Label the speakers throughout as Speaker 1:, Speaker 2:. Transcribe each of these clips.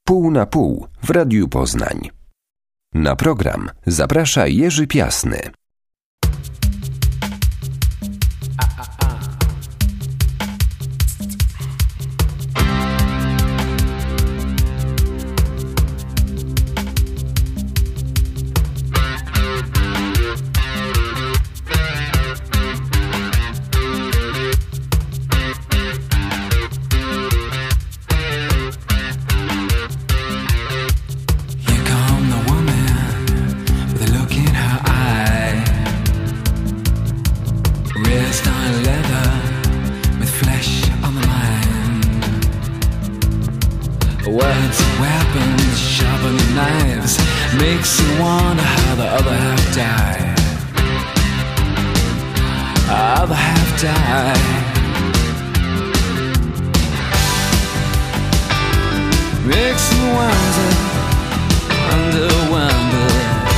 Speaker 1: Pół na pół w Radiu Poznań. Na program zaprasza Jerzy Piasny.
Speaker 2: Words, weapons, sharpening knives, makes you wonder how the other half died. Other half died. Makes you wonder, wonder.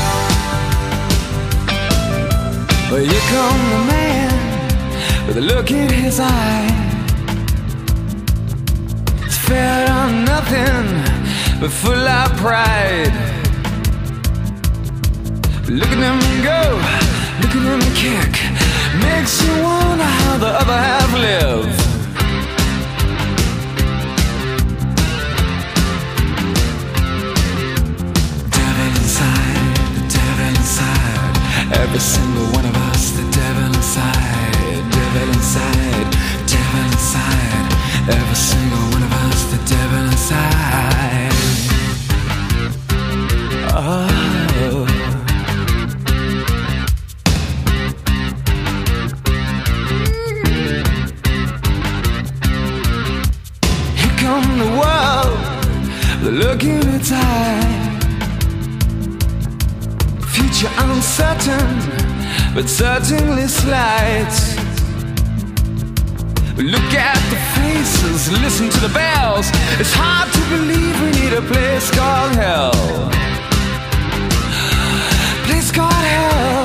Speaker 2: Well, here come the man with a look in his eye. Fed on nothing but full of pride. Look at him go, look at him kick. Makes you wonder how the other half live. Devil inside, the devil inside. Every single one of us, the devil inside. Devil inside, devil inside. Every single one of us, the devil inside. Oh. Here come the world, the look in its eye. Future uncertain, but certainly slight. Look at the faces, listen to the bells. It's hard to believe we need a place called hell. Place called hell.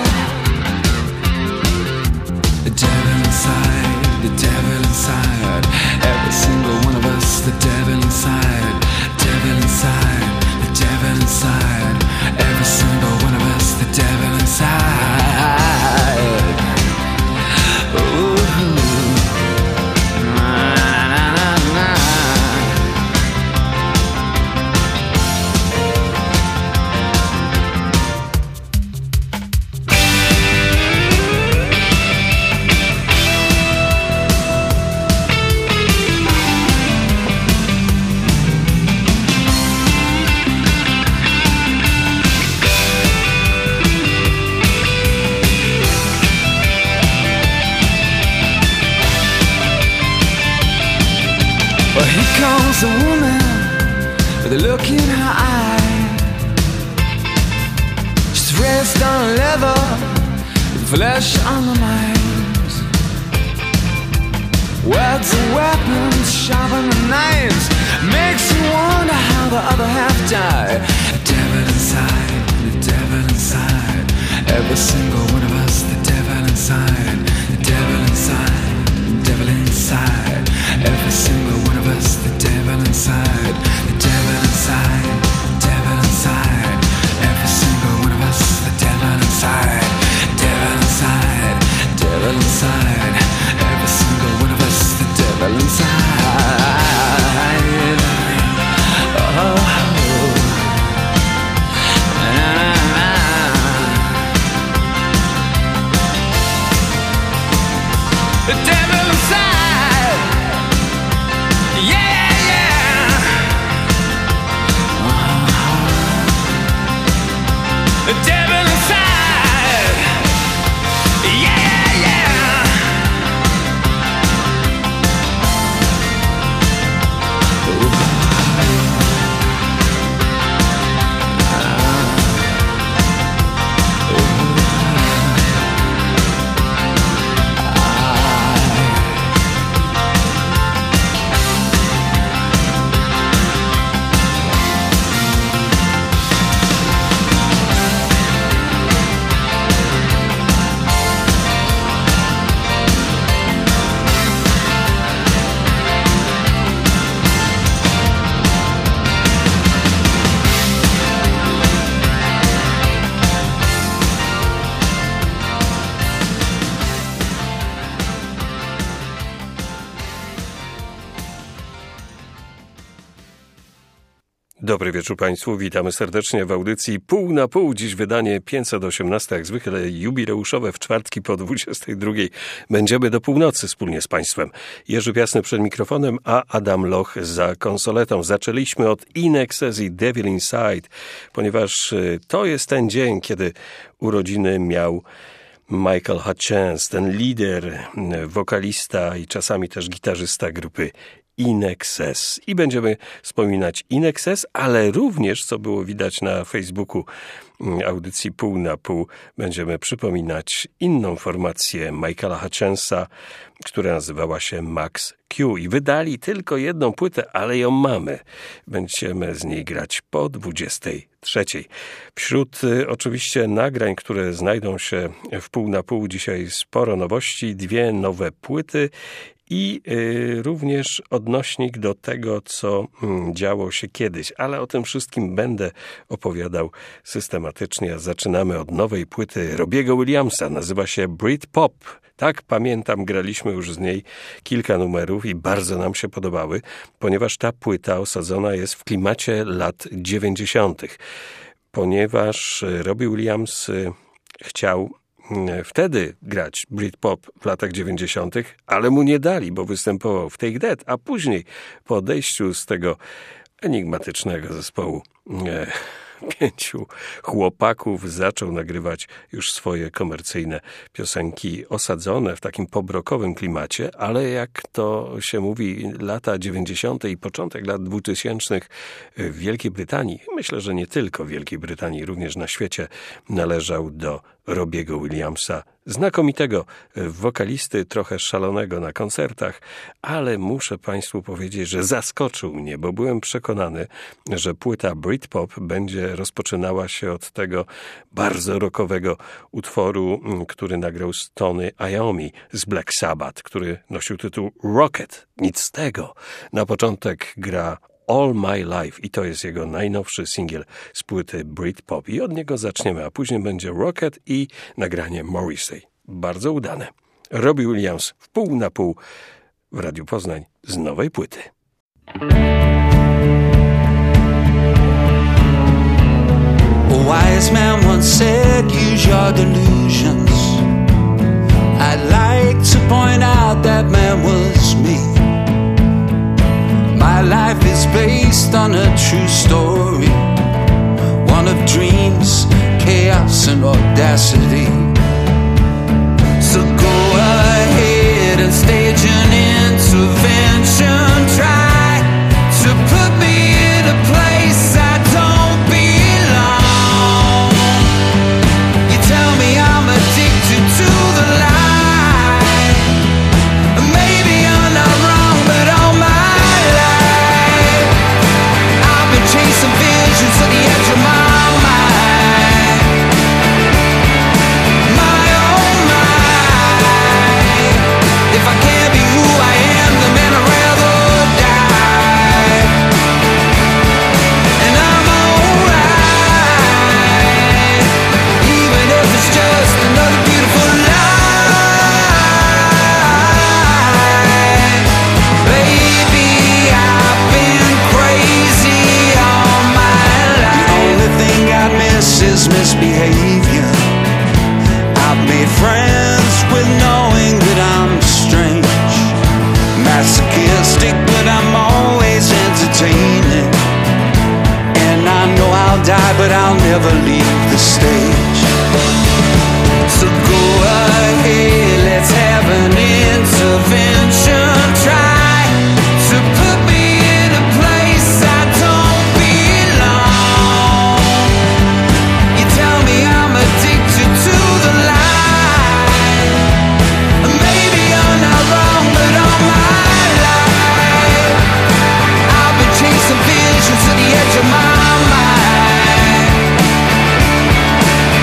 Speaker 2: The devil inside, the devil inside. Every single one of us, the devil inside. Devil inside, the devil inside. Every single one of us, the devil inside. Ooh. Well, here comes a woman with a look in her eye. She's raised on leather, with flesh on the mind. Words and weapons, sharpening knives, makes you wonder how the other half died. The devil inside, the devil inside. Every single one of us, the devil inside. The devil inside, the devil inside. Every single one of us, the devil inside. The devil inside, the devil inside. Every single one of us, the devil inside. Devil inside, devil inside. Every single one of us, the devil inside. Oh.
Speaker 3: Dobry wieczór Państwu, witamy serdecznie w audycji Pół na Pół. Dziś wydanie 518, jak zwykle jubileuszowe w czwartki po 22. Będziemy do północy wspólnie z Państwem. Jerzy Piasny przed mikrofonem, a Adam Loch za konsoletą. Zaczęliśmy od In Excess i Devil Inside, ponieważ to jest ten dzień, kiedy urodziny miał Michael Hutchence, ten lider, wokalista i czasami też gitarzysta grupy In Excess. I będziemy wspominać In Excess, ale również, co było widać na Facebooku audycji Pół na Pół, będziemy przypominać inną formację Michaela Hutchence'a, która nazywała się Max Q. I wydali tylko jedną płytę, ale ją mamy. Będziemy z niej grać po 23. Wśród oczywiście nagrań, które znajdą się w Pół na Pół, dzisiaj sporo nowości, 2 nowe płyty i również odnośnik do tego, co działo się kiedyś. Ale o tym wszystkim będę opowiadał systematycznie. Zaczynamy od nowej płyty Robiego Williamsa. Nazywa się Britpop. Tak, pamiętam, graliśmy już z niej kilka numerów i bardzo nam się podobały, ponieważ ta płyta osadzona jest w klimacie lat 90. Ponieważ Robbie Williams chciał wtedy grać Britpop w latach 90., ale mu nie dali, bo występował w Take That, a później po odejściu z tego enigmatycznego zespołu 5 chłopaków zaczął nagrywać już swoje komercyjne piosenki osadzone w takim pobrokowym klimacie, ale jak to się mówi, lata 90. i początek lat 2000 w Wielkiej Brytanii, myślę, że nie tylko w Wielkiej Brytanii, również na świecie, należał do Robiego Williamsa, znakomitego wokalisty, trochę szalonego na koncertach, ale muszę Państwu powiedzieć, że zaskoczył mnie, bo byłem przekonany, że płyta Britpop będzie rozpoczynała się od tego bardzo rockowego utworu, który nagrał z Tony Iommi z Black Sabbath, który nosił tytuł Rocket. Nic z tego. Na początek gra All My Life i to jest jego najnowszy singiel z płyty Britpop i od niego zaczniemy, a później będzie Rocket i nagranie Morrissey. Bardzo udane. Robbie Williams w Pół na Pół w Radiu Poznań z nowej płyty.
Speaker 2: A wise man once said, use your delusions. I'd like to point out that man was me. My life is based on a true story, one of dreams, chaos and audacity. So go ahead and stage an intervention. Try to put me in a place I don't belong. You tell me I'm addicted to the lie. Maybe I'm not wrong, but all my life I've been chasing visions to the edge of my mind. My oh my, if I can't be who I am, then man I'd rather die. And I'm alright, even if it's just another beautiful lie. Baby, I've been crazy all my life. The only thing I miss is misbehavior. I've made friends with knowing that I'm strange, masochistic, but I'm always entertaining. And I know I'll die, but I'll never leave the stage. So go ahead, let's have an intervention. Try to put me in a place I don't belong. You tell me I'm addicted to the lie. Maybe I'm not wrong, but all my life I've been chasing visions to the edge of my mind.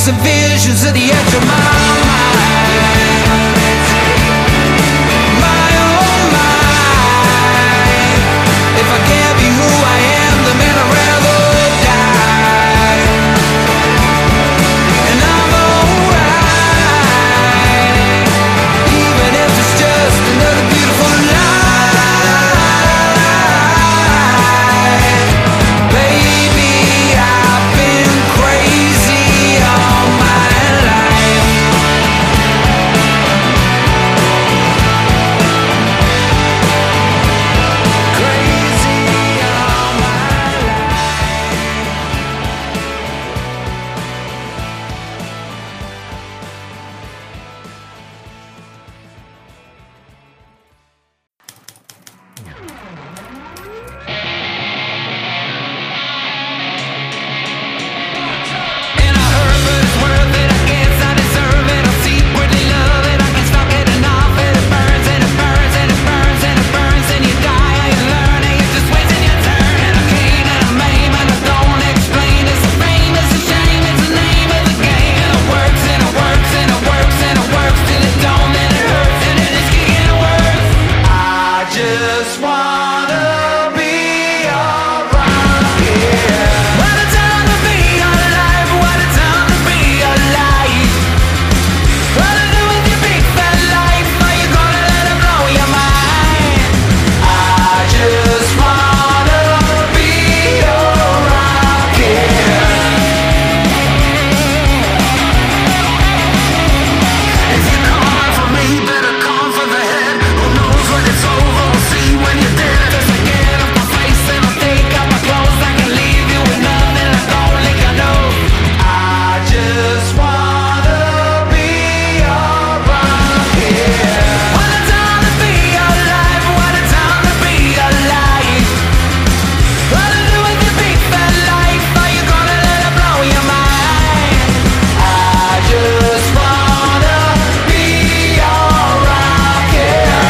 Speaker 2: thoughts and visions at the edge of my mind. My oh my, if I can't be who I am, then man I'd rather die. And I'm alright, even if it's just another beautiful lie. Baby, I've been crazy all my life. Crazy all my life. And I heard that it's worth it, I guess I deserve it. I secretly love it, I can't stop getting off it. It burns and it burns and it burns and it burns, and you die and you learn, and you're just wasting your turn. And I can't and I maim and I don't explain. It's a fame, it's a shame, it's the name of the game. And it works and it works and it works and it works till it don't, and it hurts and it is getting worse. I just wanna be alright, yeah. What a time to be alive, what a time to be alive. What to do with your big fat life? Are you gonna let it blow your mind? I just wanna be alright, yeah. If you come for me, better come for the head. Who knows when it's over? We'll see when you're dead. Just I get off my face and I'll take off my clothes. I can leave you with nothing like only I know. I just wanna be alright, yeah. What a time to be alive, what a time to be alive. What to do with your big fat life? Are you gonna let it blow your mind? I just wanna be alright, yeah.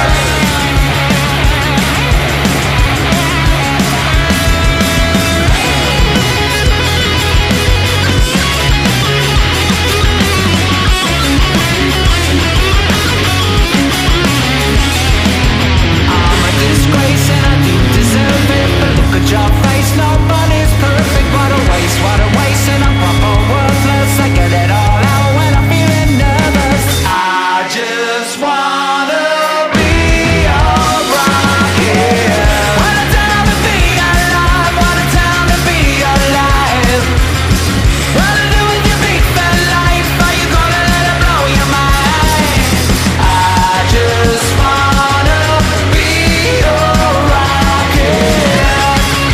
Speaker 2: I'm a disgrace and I do deserve it, but look at your face, nobody's perfect. What a waste, and I'm proper worthless. I get it all out when I'm feeling nervous. I just wanna be alright, yeah. What a time to be alive, what a time to be alive. What to do with your big fat life? Are you gonna let it blow your mind? I just wanna be alright, yeah.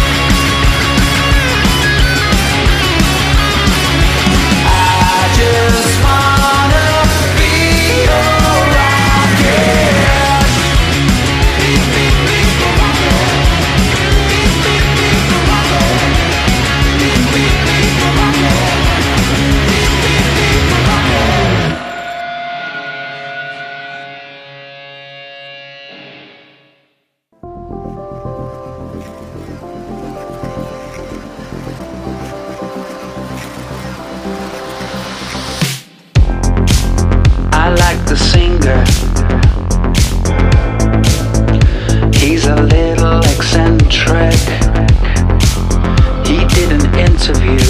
Speaker 2: I just wanna be alright, yeah. I like the singer. He's a little eccentric. He did an interview.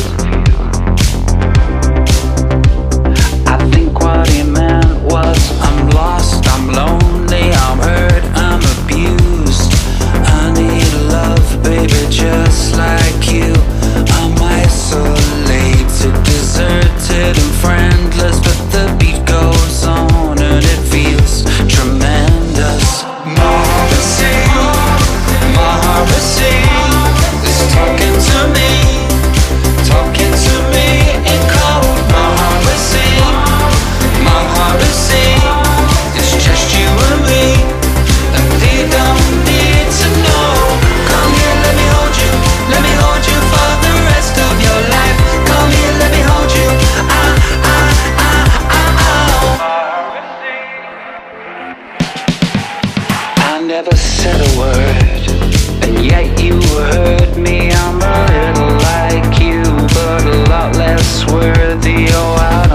Speaker 2: I think what he meant was, I'm lost, I'm lonely, I'm hurt, I'm abused. I need love, baby, just like you. I'm isolated, deserted and friendless, but the beat goes on and it feels tremendous. Morrissey is talking to me in cold. Morrissey, it's just you and me, and they don't need to know. Come here, let me hold you for the rest of your life. Come here, let me hold you. I never said a word, and yet you heard me. I'm a little like you, but a lot less worthy. Oh, I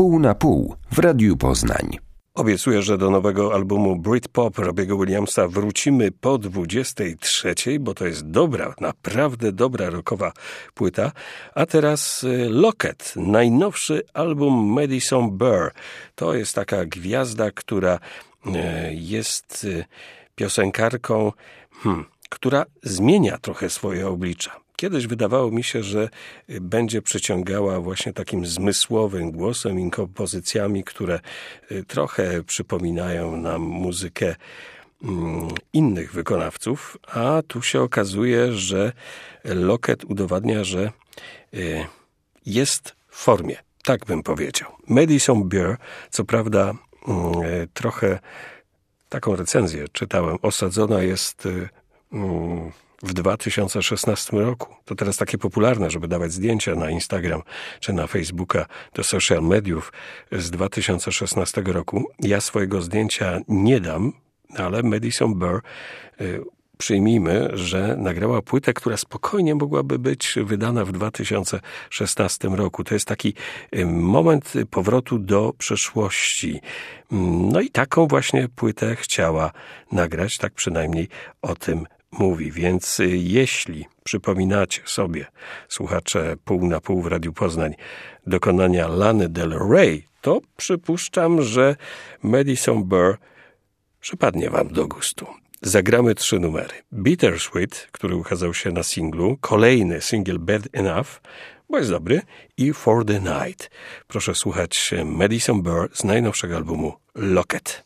Speaker 1: Pół na pół w Radiu Poznań.
Speaker 3: Obiecuję, że do nowego albumu Britpop Robbie'ego Williamsa wrócimy po 23, bo to jest dobra, naprawdę dobra rockowa płyta. A teraz Locket, najnowszy album Madison Beer. To jest taka gwiazda, która jest piosenkarką, która zmienia trochę swoje oblicza. Kiedyś wydawało mi się, że będzie przyciągała właśnie takim zmysłowym głosem i kompozycjami, które trochę przypominają nam muzykę innych wykonawców, a tu się okazuje, że Locket udowadnia, że jest w formie. Tak bym powiedział. Madison Beer, co prawda trochę taką recenzję czytałem, osadzona jest w 2016 roku. To teraz takie popularne, żeby dawać zdjęcia na Instagram czy na Facebooka do social mediów z 2016 roku. Ja swojego zdjęcia nie dam, ale Madison Beer, przyjmijmy, że nagrała płytę, która spokojnie mogłaby być wydana w 2016 roku. To jest taki moment powrotu do przeszłości. No i taką właśnie płytę chciała nagrać, tak przynajmniej o tym mówi. Więc jeśli przypominacie sobie, słuchacze Pół na pół w Radiu Poznań, dokonania Lany Del Rey, to przypuszczam, że Madison Beer przypadnie wam do gustu. Zagramy 3 numery. Bittersweet, który ukazał się na singlu, kolejny singiel Bad Enough, bo jest dobry, i For the Night. Proszę słuchać Madison Beer z najnowszego albumu Locket.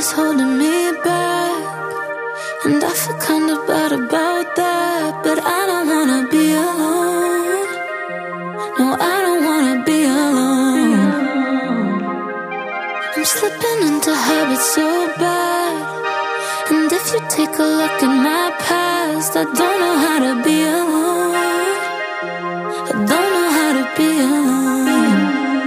Speaker 4: is holding me back, and I feel kinda bad about that. But I don't wanna be alone. No, I don't wanna be alone. I'm slipping into habits so bad, and if you take a look at my past, I don't know how to be alone. I don't know how to be alone.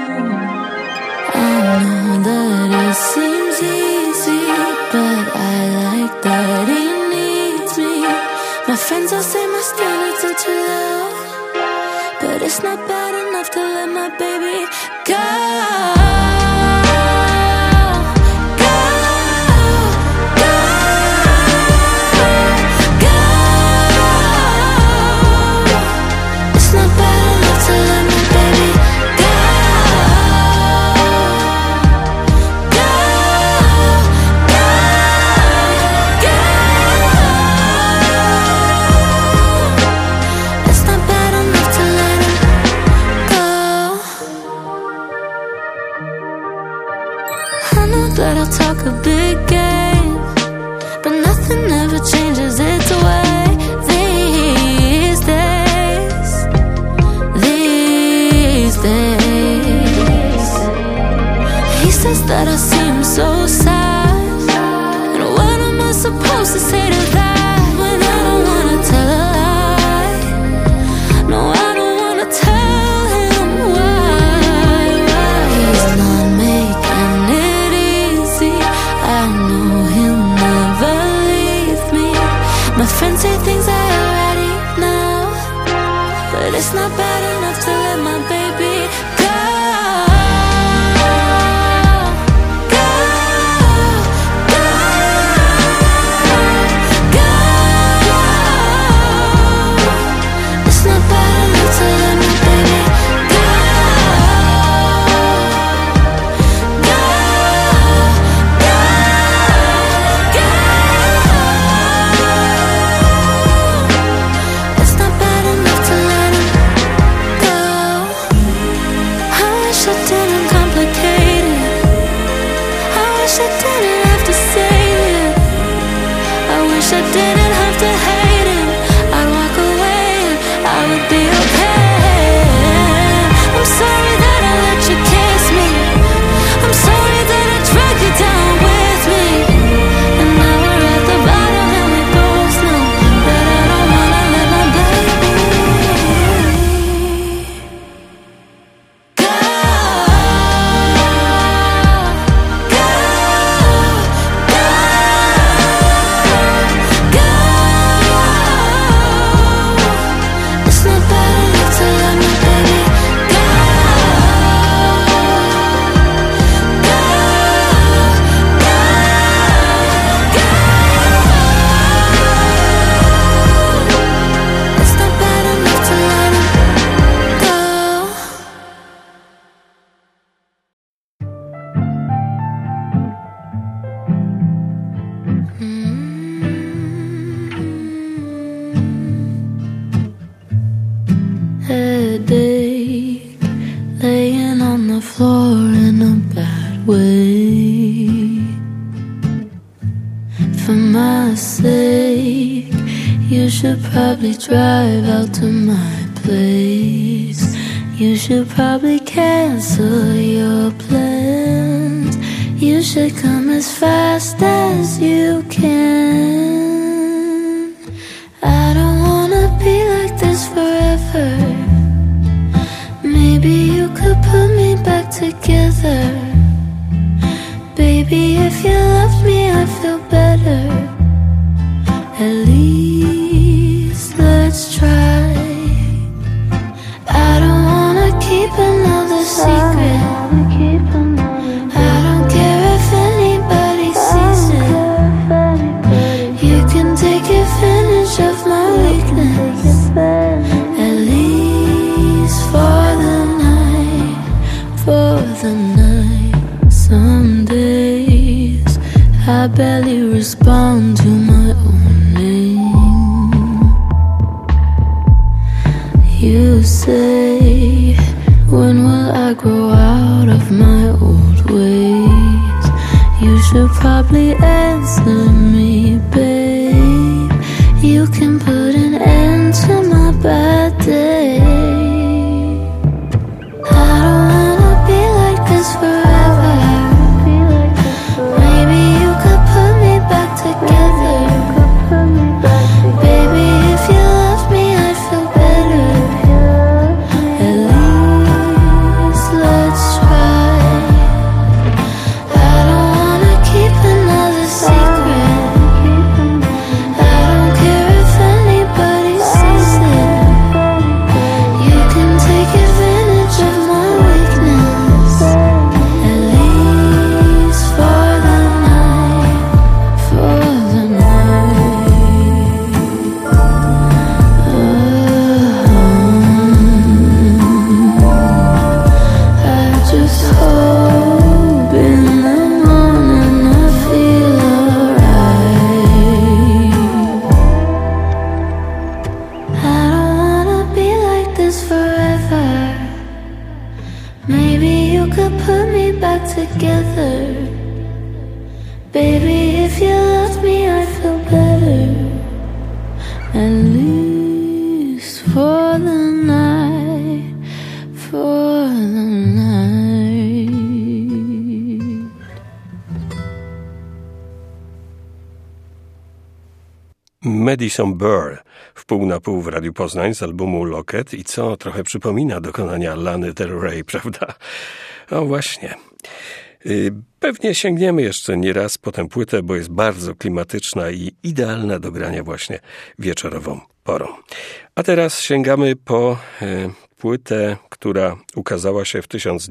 Speaker 4: I know that it seems easy, but I like that he needs me. My friends all say my standards are too low, but it's not bad enough to let my baby go. That I'll talk a big game, but nothing ever changes its way these days. He says that I seem so sad, and what am I supposed to say to that when I don't wanna tell a lie? No, I don't wanna tell him why he's not making it. I know he'll never leave me. My friends say things I already know, but it's not bad enough to let my baby go. Go, go, go. It's not bad enough to let my baby go. I didn't have to hate him. I'd walk away and I would be okay. I'm sorry that I let you kiss me. I'm sorry that I dragged you down with me. And now we're at the bottom and we both know that I don't wanna let my baby go. Headache, laying on the floor in a bad way. For my sake, you should probably drive out to my place. You should probably cancel your plans. You should come as fast as you can. I don't wanna be like this forever. Maybe you could put me back together. Baby, if you loved me, I'd feel better. At least let's try. I don't wanna keep another secret. I don't care if anybody sees it. You can take advantage of my weakness. At least for the night. Some days I barely respond to my own name. You say, when will I grow out of my old ways? You should probably answer me, babe. You can put an end to my bad day. I don't wanna be like this forever. Maybe you could put me back together. Baby, if you loved me, I'd feel better. At least let's try. I don't wanna keep another secret. I don't care if anybody sees it. You can take advantage of my weakness. At least for the night, for the night. I just hope in the morning I feel alright. I don't wanna be like this forever. Maybe you could put me back together. Baby, if you loved me, I'd feel better. At least for the night, for the night.
Speaker 3: Madison Beer w pół na pół w Radiu Poznań z albumu Locket i co trochę przypomina dokonania Lany Del Rey, prawda? No właśnie. Pewnie sięgniemy jeszcze nie raz po tę płytę, bo jest bardzo klimatyczna i idealna do grania właśnie wieczorową porą. A teraz sięgamy po płytę, która ukazała się w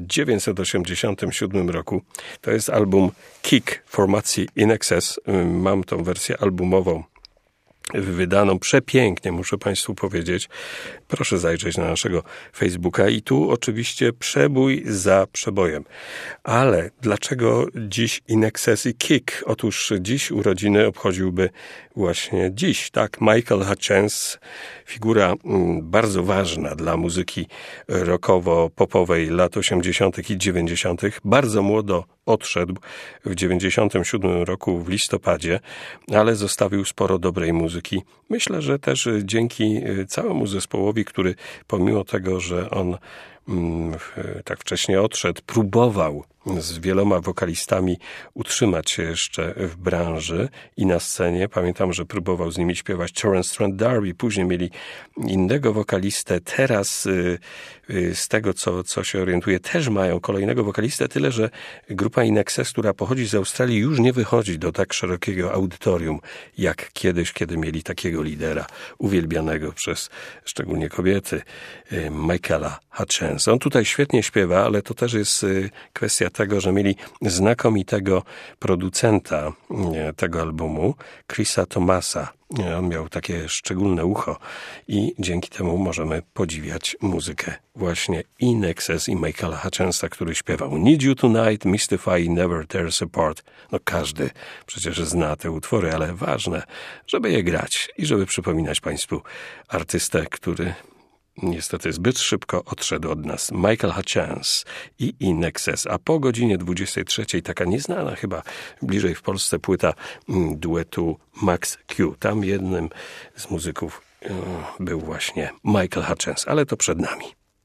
Speaker 3: 1987 roku. To jest album Kick formacji In Excess. Mam tą wersję albumową wydaną przepięknie, muszę Państwu powiedzieć. Proszę zajrzeć na naszego Facebooka i tu oczywiście przebój za przebojem. Ale dlaczego dziś In Excess i Kick? Otóż dziś urodziny obchodziłby właśnie dziś, tak? Michael Hutchence, figura bardzo ważna dla muzyki rockowo-popowej lat 80. i 90. Bardzo młodo odszedł w 97 roku w listopadzie, ale zostawił sporo dobrej muzyki. Myślę, że też dzięki całemu zespołowi, który pomimo tego, że on tak wcześnie odszedł, próbował z wieloma wokalistami utrzymać się jeszcze w branży i na scenie. Pamiętam, że próbował z nimi śpiewać Terence Trent D'Arby, później mieli innego wokalistę. Teraz z tego, co się orientuję, też mają kolejnego wokalistę, tyle że grupa In Excess, która pochodzi z Australii, już nie wychodzi do tak szerokiego audytorium, jak kiedyś, kiedy mieli takiego lidera, uwielbianego przez szczególnie kobiety, Michaela Hutchence. On tutaj świetnie śpiewa, ale to też jest kwestia tego, że mieli znakomitego producenta tego albumu, Chrisa Thomasa. On miał takie szczególne ucho i dzięki temu możemy podziwiać muzykę właśnie In Excess i Michaela Hutchensa, który śpiewał Need You Tonight, Mystify, Never Tear Us Apart. No każdy przecież zna te utwory, ale ważne, żeby je grać i żeby przypominać Państwu artystę, który niestety zbyt szybko odszedł od nas. Michael Hutchence i In Excess. A po godzinie 23 taka nieznana chyba bliżej w Polsce płyta duetu Max Q. Tam jednym z muzyków był właśnie Michael Hutchence, ale to przed nami.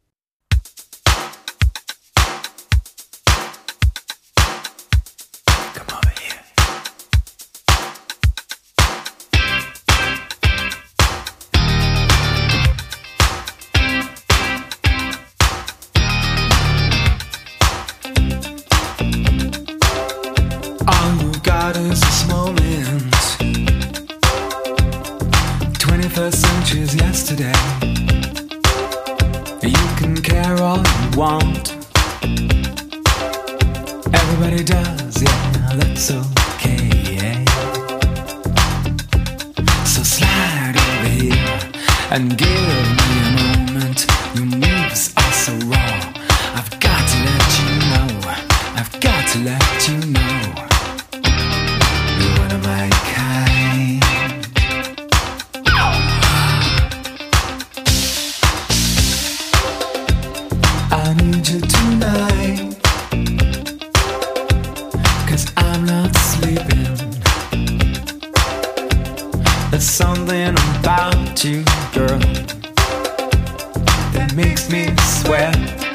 Speaker 2: Yesterday, you can care all you want. Everybody does, yeah, that's okay. So slide over here and give me a moment. Your moves are so raw. I've got to let you know. I've got to let you know. You're one of my kind. I need you tonight, 'cause I'm not There's something about you, girl, that makes me sweat.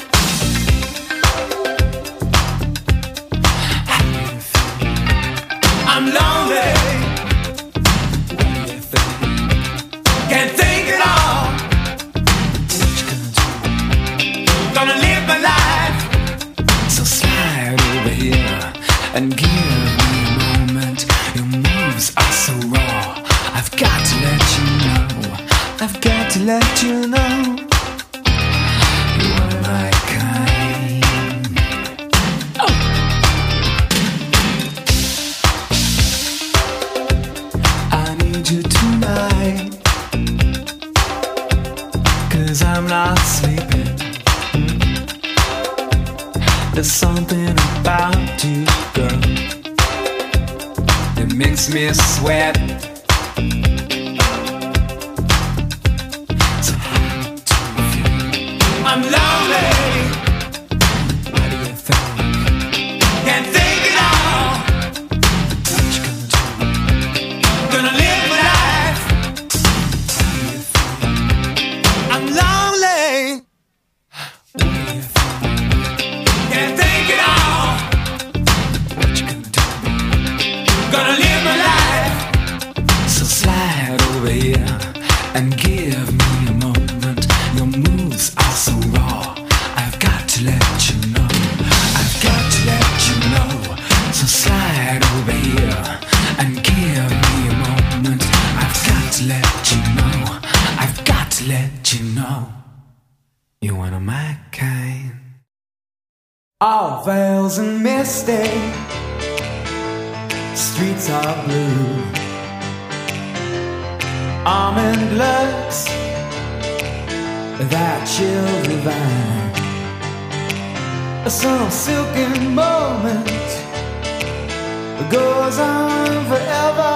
Speaker 2: I'm lonely. What do you think? Can't think at all. What you gonna do? Gonna live my life. So slide over here and give me a moment. Your moves are so raw. I've got to let you know. I've got to let you know. You are my kind. Oh. I need you tonight, 'cause I'm not sleeping. There's something about you, girl, that makes me sweat. So how do you feel? I'm lonely. What do you think? Can't think at all. What you gonna do? Gonna live my life. How do you feel? I'm lonely. What do you feel? Can't think at all. What you gonna do? Gonna live my life. So slide over here and give me a moment. Your moves are so raw. I've got to let you know. I've got to let you know. So slide over here and give me a moment. I've got to let you know. I've got to let you know. You're one of my kind. All veils and misty, streets are blue. Almond looks, that chill divine. Some silken moment goes on forever,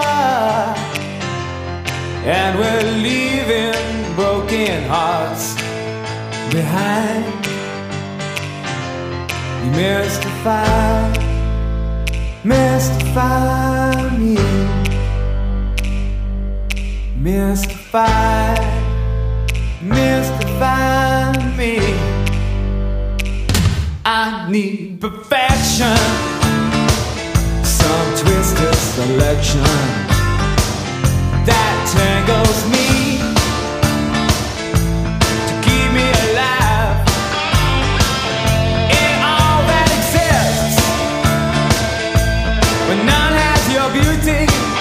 Speaker 2: and we're leaving broken hearts behind. You mystify me. Mystify me. I need perfection, some twisted selection that tangles me to keep me alive. In all that exists, when none has your beauty,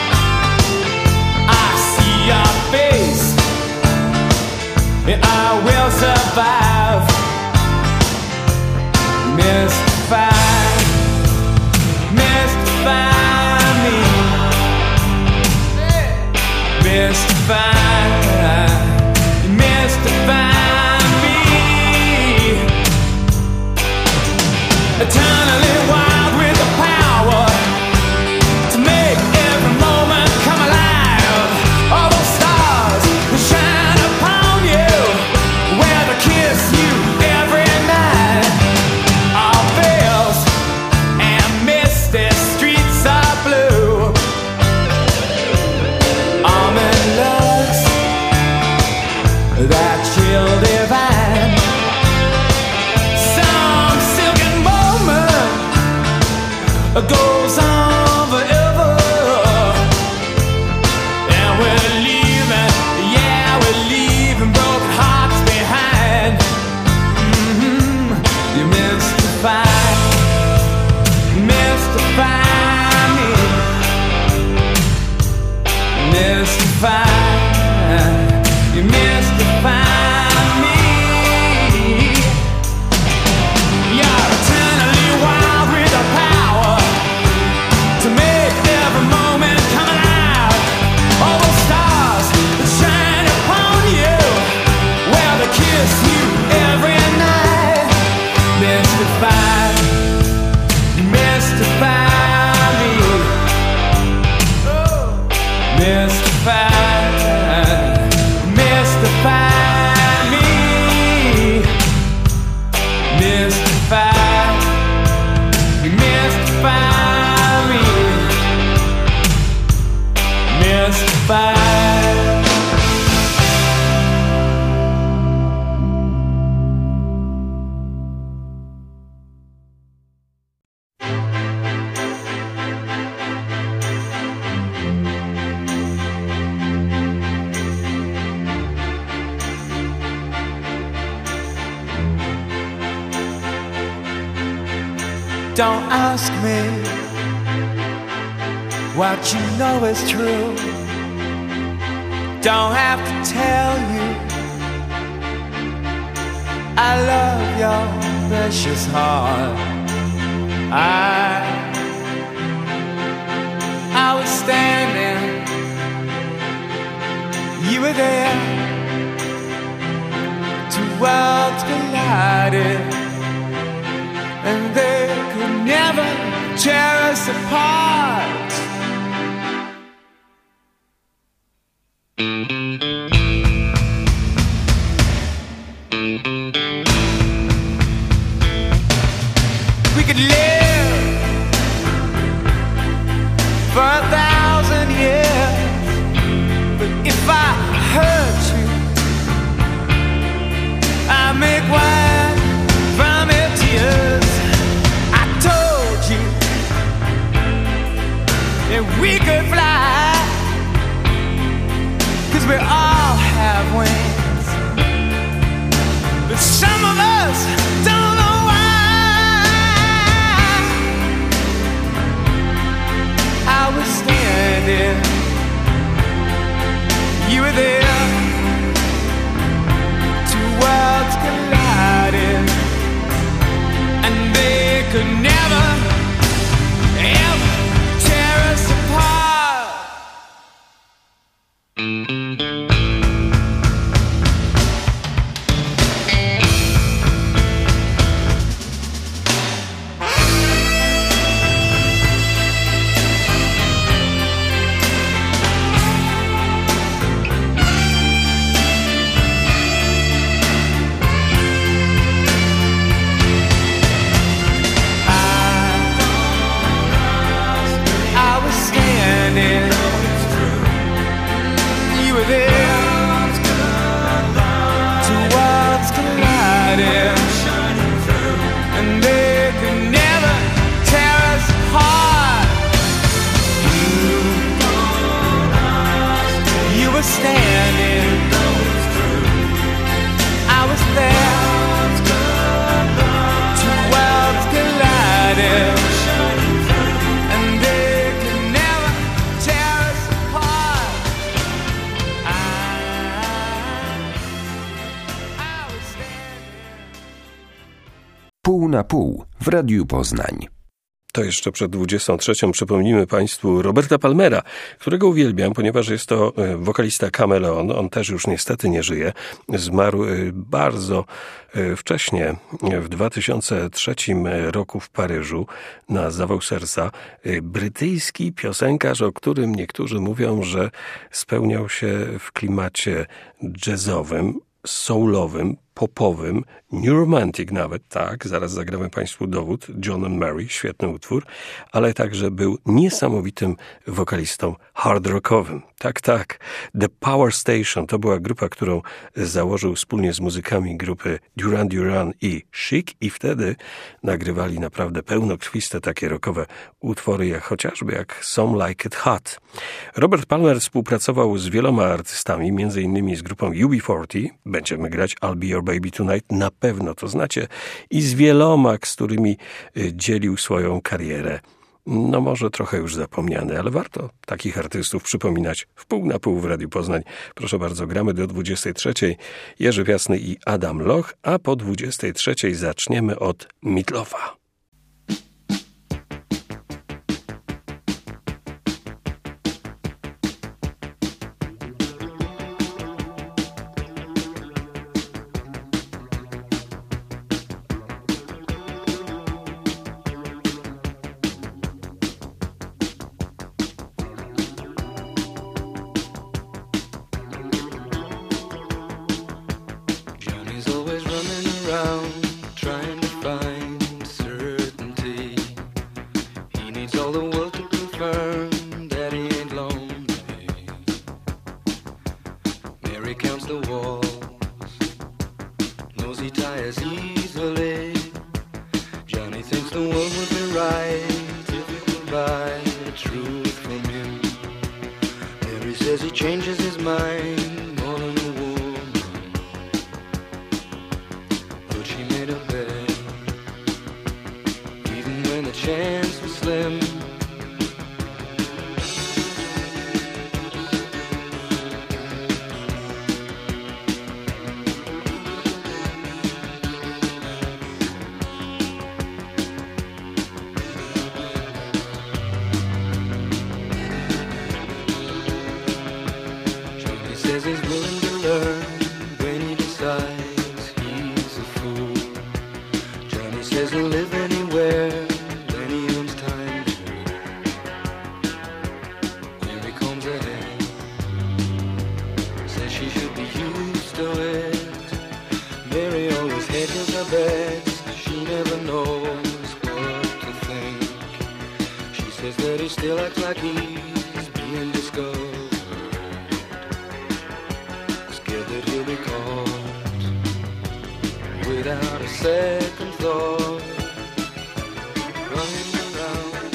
Speaker 2: I see your face, and I will survive. Mystify me. Mystify me. Eternally wild with the power to make every moment come alive. All those stars that shine upon you, where they kiss you every night. All veils and misty streets are blue. Almond looks, that chill divine. Some silken moment goes on forever, and we're leaving, yeah, we're leaving broken hearts behind. You mystify me. Mystify, you mystify me. You're eternally wild with the power to make every moment come alive. All those stars that shine upon you, where they kiss you every night. Mystify me. Mystify me. Mystify me. Mystify. Don't ask me what you know is true. Don't have to tell you I love your precious heart. I was standing, you were there. Two worlds collided, and they could never tear us apart. We could live for 1,000 years, but if I hurt you, I make wine from your tears. I told you that we could fly, 'cause we all have wings, but some of us don't know why. I was standing, you were there. Two worlds collided, and they could never, ever tear us apart.
Speaker 1: Pół na pół w Radiu Poznań.
Speaker 3: To jeszcze przed 23 przypomnimy Państwu Roberta Palmera, którego uwielbiam, ponieważ jest to wokalista Kameleon. On też już niestety nie żyje. Zmarł bardzo wcześnie, w 2003 roku w Paryżu, na zawał serca. Brytyjski piosenkarz, o którym niektórzy mówią, że spełniał się w klimacie jazzowym, soulowym, popowym, New Romantic nawet, tak, zaraz zagramy Państwu dowód, John and Mary, świetny utwór, ale także był niesamowitym wokalistą hard rockowym. Tak, tak. The Power Station to była grupa, którą założył wspólnie z muzykami grupy Duran Duran i Chic i wtedy nagrywali naprawdę pełnokrwiste takie rockowe utwory, jak chociażby jak Some Like It Hot. Robert Palmer współpracował z wieloma artystami, między innymi z grupą UB40. Będziemy grać I'll Be Your Baby Tonight, na pewno to znacie, i z wieloma, z którymi dzielił swoją karierę. No może trochę już zapomniany, ale warto takich artystów przypominać w pół na pół w Radiu Poznań. Proszę bardzo, gramy do 23. Jerzy Wiasny i Adam Loch, a po 23 zaczniemy od Meatloafa.
Speaker 5: When the
Speaker 2: says he's willing to learn when he decides he's a fool. Johnny says he'll live anywhere when he owns time to. Here he comes ahead, says she should be used to it. Mary always hedges her bets, she never knows what to think. She says that he still acts like he's being discovered, scared that he'll be caught without a second thought, running around.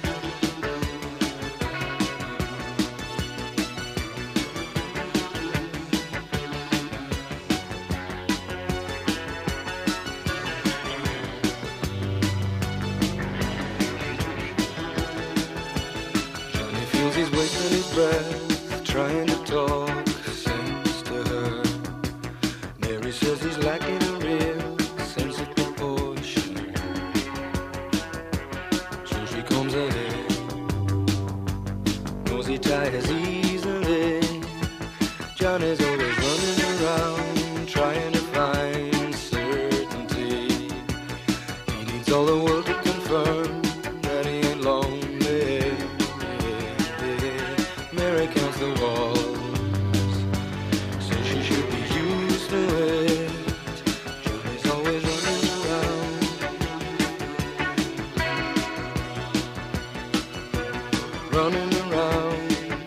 Speaker 2: Johnny feels he's wasting his breath, trying to talk sense to her. Mary says he's lacking a real sense of proportion. So she comes ahead, knows he tires easily. Johnny's always running around, trying to find certainty. He needs all the world to confirm that he ain't lonely. Mary counts the walls, says she should be used to it. Johnny's always running around, running around.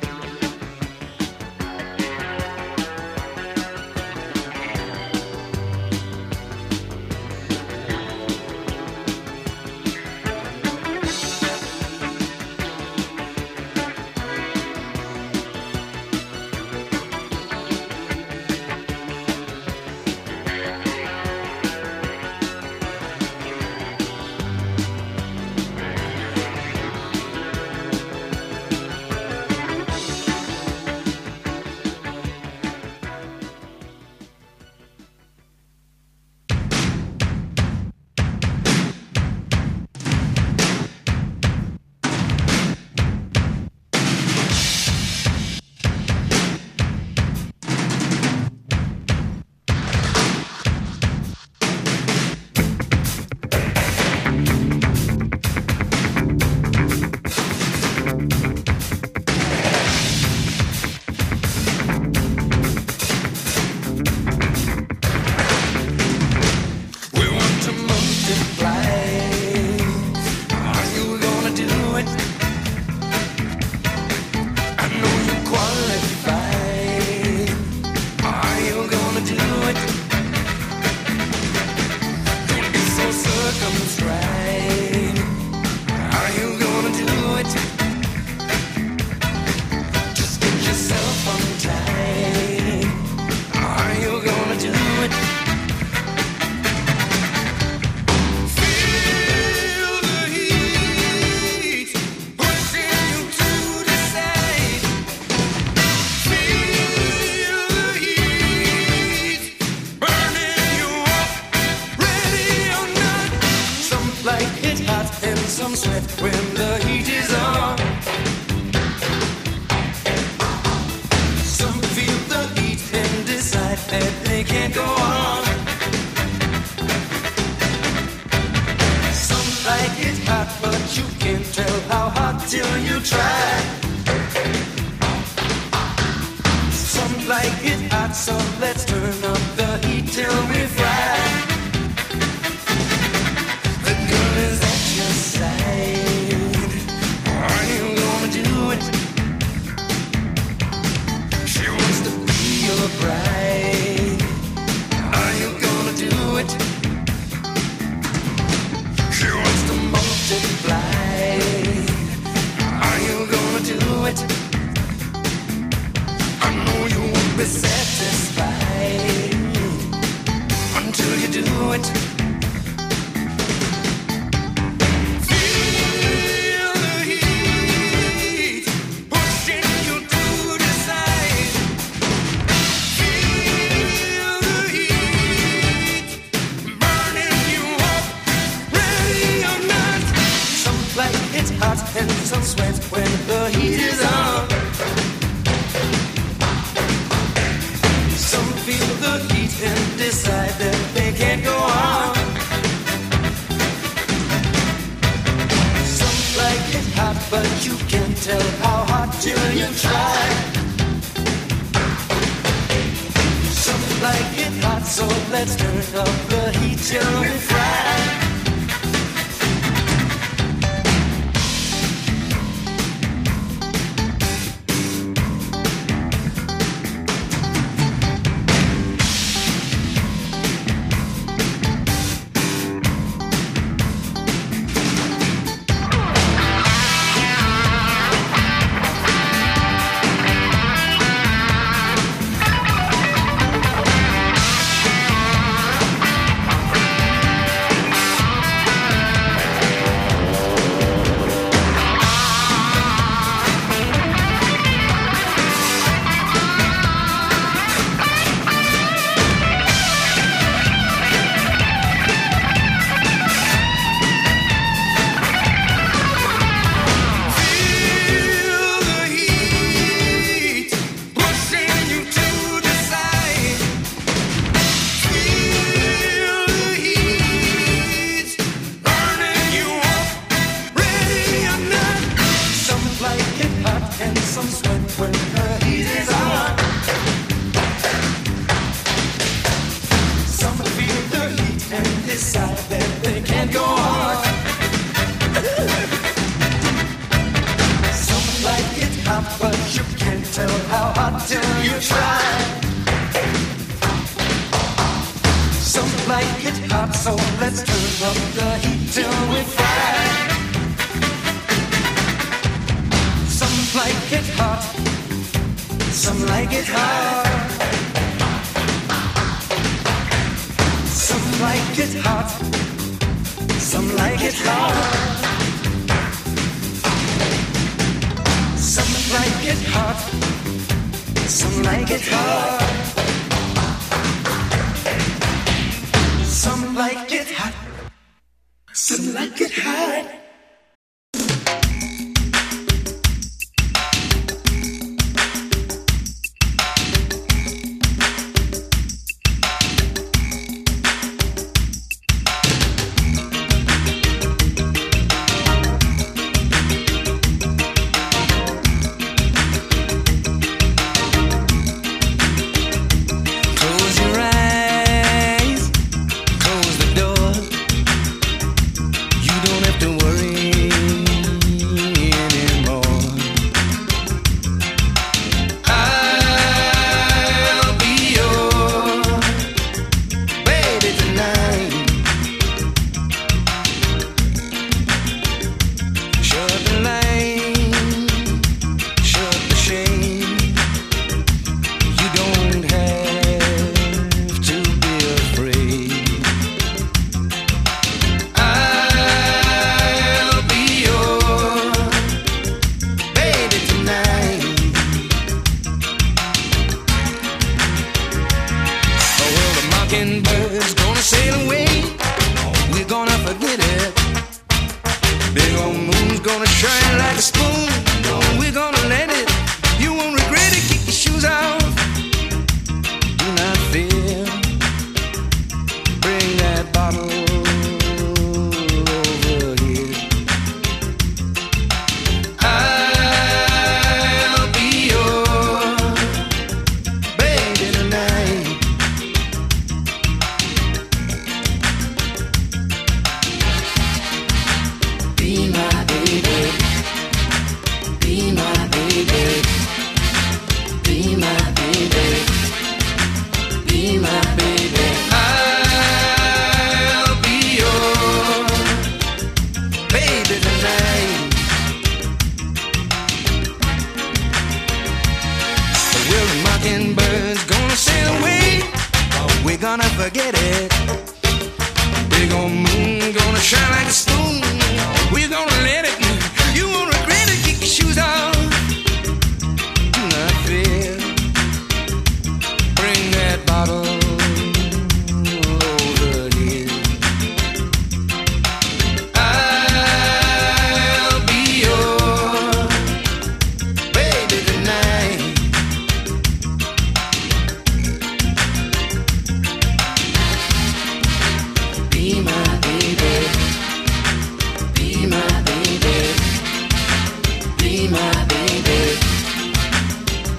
Speaker 2: We want to multiply. Are you gonna do it? I know you're qualified. Are you gonna do it? Don't be so circumscribed. Are you gonna do it? Just get yourself untied. Are you gonna do it? Feel the heat pushing you to decide. Feel the heat burning you up, ready or not. Some like it hot and some sweat when the heat is on. Some feel the heat and decide that they can't go on. Some like it hot, but you can't tell how hot till you try. Some like it hot, so let's turn up the heat till we fry. The girl is at your side. Are you gonna do it? She wants to be your bride. Are you gonna do it? She wants to multiply. Are you gonna do it? I know you won't be satisfied until you do it. Feel the heat pushing you to decide. Feel the heat burning you up, ready or not. Some like it's hot and some sweat when the heat is on. try. Some like it hot, so let's turn up the heat till we fry.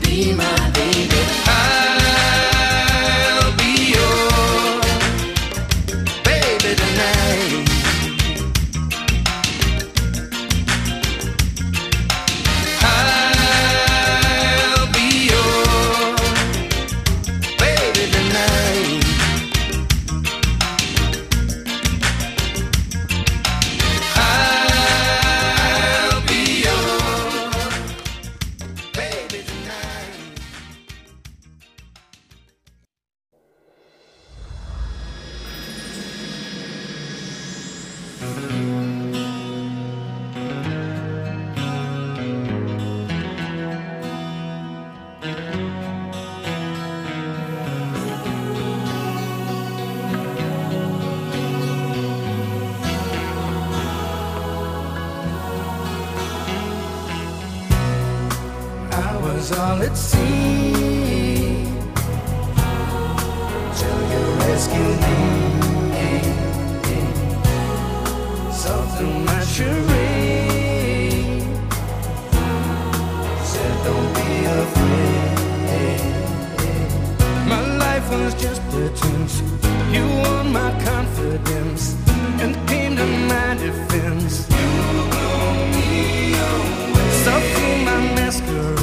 Speaker 2: be my baby. I'll be your baby tonight. I'll be your baby tonight. I'll be your baby tonight. I was all at sea till you rescued me. Something my charade said, don't be afraid. My life was just pretense. You won my confidence and came to my defense. You blew me away. Saw through my masquerade.